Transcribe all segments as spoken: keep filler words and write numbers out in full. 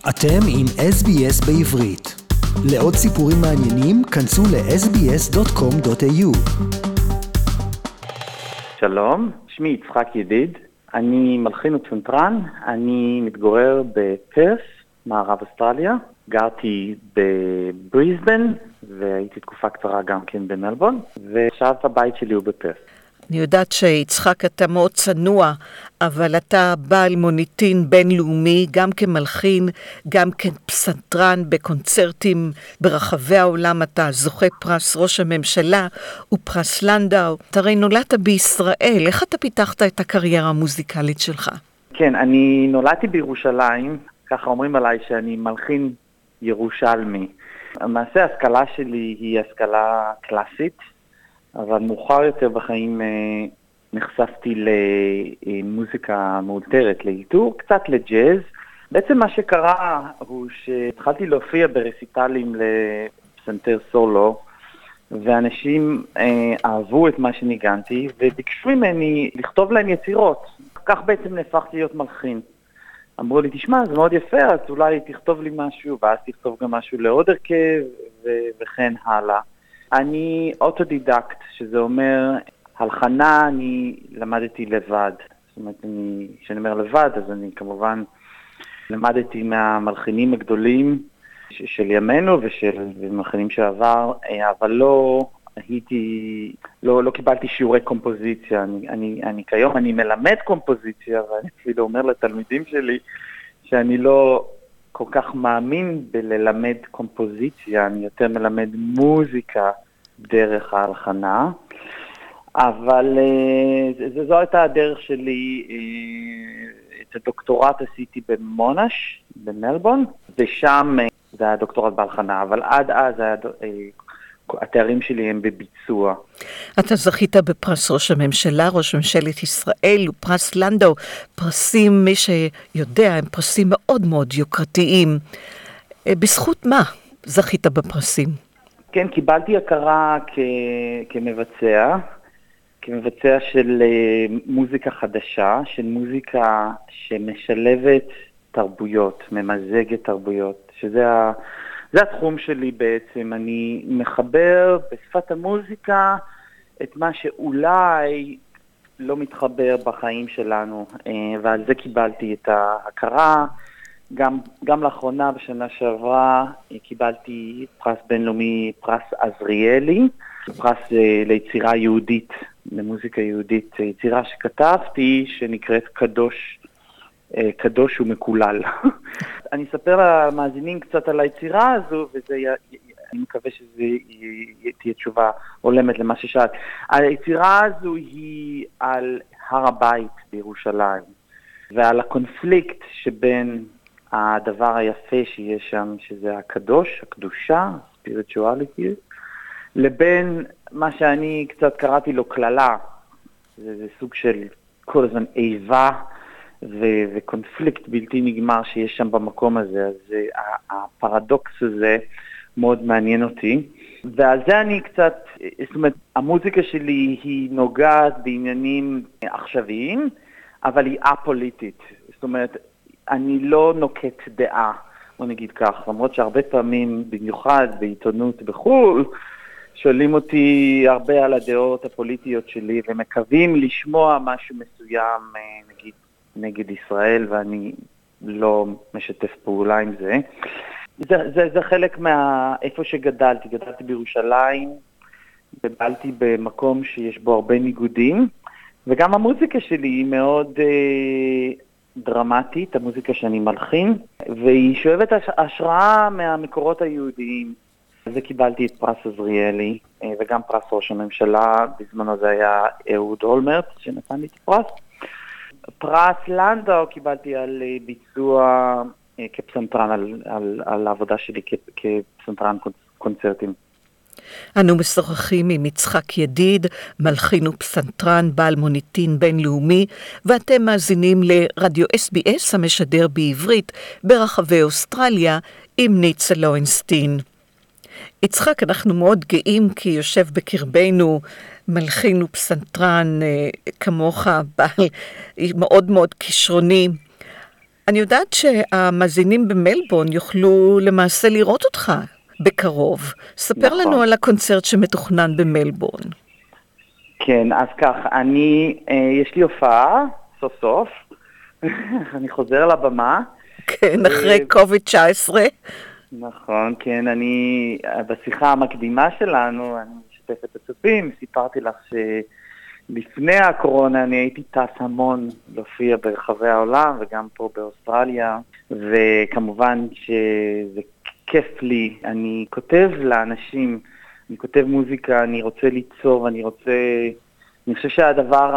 אתם עם אס בי אס בעברית. לעוד סיפורים מעניינים, כנסו ל-אס בי אס דוט קום דוט איי יו. שלום, שמי יצחק ידיד, אני מלחין ופסנתרן, אני מתגורר בפרס, מערב אוסטרליה, גרתי בבריסבן והייתי תקופה קצרה גם כן במלבורן, ועכשיו הבית שלי הוא בפרס. אני יודעת שיצחק אתה מאוד צנוע, אבל אתה בעל מוניטין בינלאומי, גם כמלחין, גם כפסנתרן בקונצרטים ברחבי העולם. אתה זוכה פרס ראש הממשלה ופרס לנדאו. אתה הרי נולדת בישראל, איך אתה פיתחת את הקריירה המוזיקלית שלך? כן, אני נולדתי בירושלים, ככה אומרים עליי שאני מלחין ירושלמי. למעשה ההשכלה שלי היא השכלה קלאסית, אבל מאוחר יותר בחיים אה, נחשפתי למוזיקה מאולתרת, לעיטור, קצת לג'אז. בעצם מה שקרה הוא שהתחלתי להופיע ברסיטלים לפסנתר סולו, ואנשים אה, אהבו את מה שניגנתי, וביקשו ממני לכתוב להם יצירות. כך בעצם נהפכתי להיות מלחין. אמרו לי, תשמע, זה מאוד יפה, אז אולי תכתוב לי משהו, ואז תכתוב גם משהו לעוד הרכב, ו- וכן הלאה. אני אוטודידקט, שזה אומר, הלחנה אני למדתי לבד. זאת אומרת, אני, כשאני אומר לבד, אז אני כמובן למדתי מהמלחינים הגדולים של ימינו ושל מלחינים שעבר, אבל לא הייתי, לא, לא קיבלתי שיעורי קומפוזיציה. אני, אני, אני כיום, אני מלמד קומפוזיציה, ואני אפילו אומר לתלמידים שלי שאני לא כל כך מאמין בללמד קומפוזיציה, אני יותר מלמד מוזיקה דרך ההלחנה, אבל זו, זו הייתה הדרך שלי. את הדוקטורט עשיתי במונש, במלבורן, ושם זה היה דוקטורט בהלחנה, אבל עד אז היה, התארים שלי הם בביצוע. אתה זכית בפרס ראש הממשלה, ראש ממשלת ישראל, ופרס לנדאו, פרסים, מי שיודע, הם פרסים מאוד מאוד יוקרתיים. בזכות מה זכית בפרסים? כן, קיבלתי הכרה כ... כמבצע, כמבצע של מוזיקה חדשה, של מוזיקה שמשלבת תרבויות, ממזגת תרבויות, שזה ה... זה התחום שלי בעצם. אני מחבר בשפת המוזיקה את מה שאולי לא מתחבר בחיים שלנו, ועל זה קיבלתי את ההכרה. גם, גם לאחרונה, בשנה שעברה, קיבלתי פרס בינלאומי, פרס עזריאלי, פרס ליצירה יהודית, למוזיקה יהודית, יצירה שכתבתי שנקראת קדוש, קדוש ומקולל. אני אספר למאזינים קצת על היצירה הזו, וזה, אני מקווה שזה תהיה תשובה הולמת למה ששאלת. היצירה הזו היא על הר הבית בירושלים, ועל הקונפליקט שבין הדבר היפה שיש שם, שזה הקדוש, הקדושה, spirituality, לבין מה שאני קצת קראתי לו כללה. זה, זה סוג של כל הזמן איבה ו- וקונפליקט בלתי נגמר שיש שם במקום הזה. אז הפרדוקס הזה מאוד מעניין אותי. ועל זה אני קצת, זאת אומרת, המוזיקה שלי היא נוגעת בעניינים עכשוויים, אבל היא א-פוליטית. זאת אומרת, אני לא נוקט דעה, בוא נגיד כך, למרות שהרבה פעמים, במיוחד בעיתונות בחו"ל, שואלים אותי הרבה על הדעות הפוליטיות שלי, ומקווים לשמוע משהו מסוים, נגיד, נגד ישראל, ואני לא משתף פעולה עם זה. זה, זה, זה חלק מאיפה שגדלתי. גדלתי בירושלים, גדלתי במקום שיש בו הרבה ניגודים, וגם המוזיקה שלי היא מאוד אה, דרמטית, המוזיקה שאני מלחין, והיא שואבת השראה מהמקורות היהודיים. זה קיבלתי את פרס עזריאלי, אה, וגם פרס ראש הממשלה, בזמנו זה היה אהוד אולמרט שנתן לי את הפרס. פרס לנדאו קיבלתי על אה, ביצוע אה, כפסנתרן, על, על, על העבודה שלי כ, כפסנתרן קונצרטים. אנו משוחחים עם יצחק ידיד, מלחין ופסנתרן, בעל מוניטין בינלאומי, ואתם מאזינים לרדיו אס בי אס המשדר בעברית ברחבי אוסטרליה עם ניצה לוינסטין. יצחק, אנחנו מאוד גאים כי יושב בקרבנו מלחין ופסנתרן כמוך, בעל מאוד מאוד כישרוני. אני יודעת שהמאזינים במלבורן יוכלו למעשה לראות אותך בקרוב. ספר נכון. לנו על הקונצרט שמתוכנן במלבורן. כן, אז כך, אני, אה, יש לי הופעה, סוף סוף, אני חוזר לבמה. כן, אחרי קוביד תשע עשרה. נכון, כן, אני, בשיחה המקדימה שלנו, אני משתף את הצופים, סיפרתי לך שלפני הקורונה אני הייתי טס המון להופיע ברחבי העולם, וגם פה באוסטרליה, וכמובן שזה כיף לי, אני כותב לאנשים, אני כותב מוזיקה, אני רוצה ליצור, אני רוצה, אני חושב שהדבר,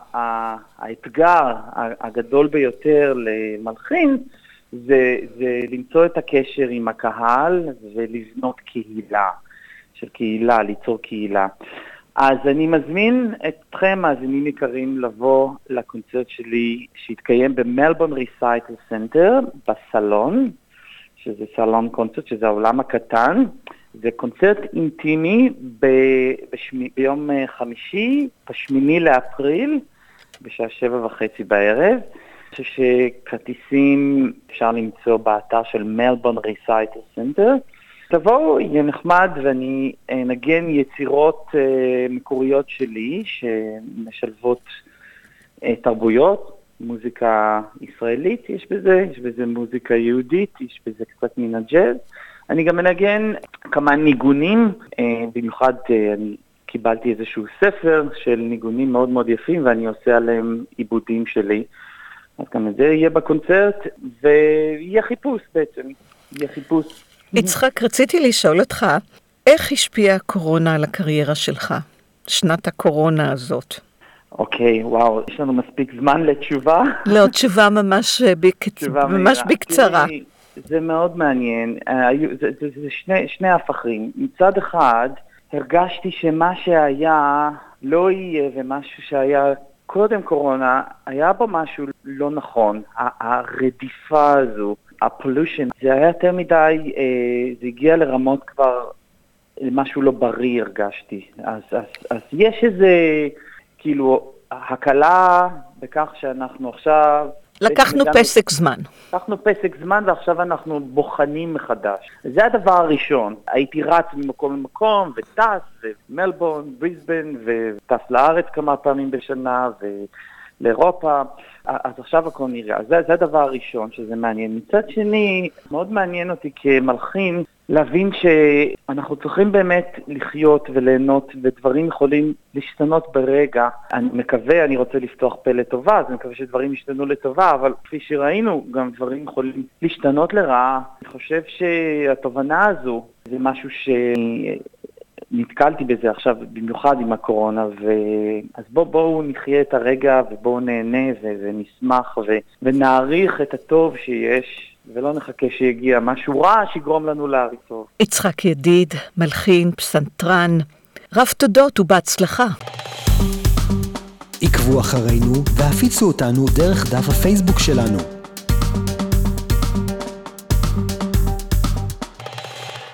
האתגר הגדול ביותר למלחין, זה, זה למצוא את הקשר עם הקהל ולבנות קהילה, של קהילה, ליצור קהילה. אז אני מזמין אתכם, מאזינים יקרים, לבוא לקונצרט שלי שהתקיים במלבורן ריסייטל סנטר, בסלון, שזה סלון קונצרט, שזה העולם הקטן. זה קונצרט אינטימי ב, בשמי, ביום חמישי, בשמיני לאפריל, בשעה שבע וחצי בערב. אני חושב שכרטיסים אפשר למצוא באתר של מלבורן ריסייטל סנטר. תבואו, יהיה נחמד, ואני נגן יצירות uh, מקוריות שלי, שמשלבות uh, תרבויות, מוזיקה ישראלית יש בזה, יש בזה מוזיקה יהודית, יש בזה קצת מן הג'אז. אני גם מנגן כמה ניגונים, uh, במיוחד uh, אני קיבלתי איזשהו ספר של ניגונים מאוד מאוד יפים, ואני עושה עליהם עיבודים שלי. אז גם את זה יהיה בקונצרט, ויהיה חיפוש בעצם, יהיה חיפוש. יצחק, רציתי לשאול אותך, איך השפיעה הקורונה על הקריירה שלך? שנת הקורונה הזאת. אוקיי, וואו, יש לנו מספיק זמן לתשובה? לא, תשובה ממש, בק... תשובה ממש בקצרה. זה מאוד מעניין, זה, זה, זה שני, שני הפכים. מצד אחד, הרגשתי שמה שהיה לא יהיה, ומשהו שהיה קודם קורונה, היה בו משהו לא נכון. הרדיפה הזו, הפולושן, זה היה יותר מדי, אה, זה הגיע לרמות כבר, משהו לא בריא הרגשתי. אז, אז, אז יש איזה, כאילו, הקלה בכך שאנחנו עכשיו... לקחנו פסק זמן. לקחנו פסק זמן ועכשיו אנחנו בוחנים מחדש. זה הדבר הראשון. הייתי רץ ממקום למקום וטס, ומלבורן, בריסבן, וטס לארץ כמה פעמים בשנה, ולאירופה. אז עכשיו הכל נראה. זה, זה הדבר הראשון שזה מעניין. מצד שני, מאוד מעניין אותי כמלחין להבין שאנחנו צריכים באמת לחיות וליהנות, ודברים יכולים להשתנות ברגע. אני מקווה, אני רוצה לפתוח פה לטובה, אז אני מקווה שדברים ישתנו לטובה, אבל כפי שראינו, גם דברים יכולים להשתנות לרעה. אני חושב שהתובנה הזו זה משהו שנתקלתי בזה עכשיו, במיוחד עם הקורונה, ו... אז בוא, בואו נחיה את הרגע ובואו נהנה ו... ונשמח ו... ונעריך את הטוב שיש. ולא נחכה שיגיע משהו רע שיגרום לנו להריסות. יצחק ידיד, מלחין, פסנתרן, רב תודות ובהצלחה. עקבו אחרינו והפיצו אותנו דרך דף הפייסבוק שלנו.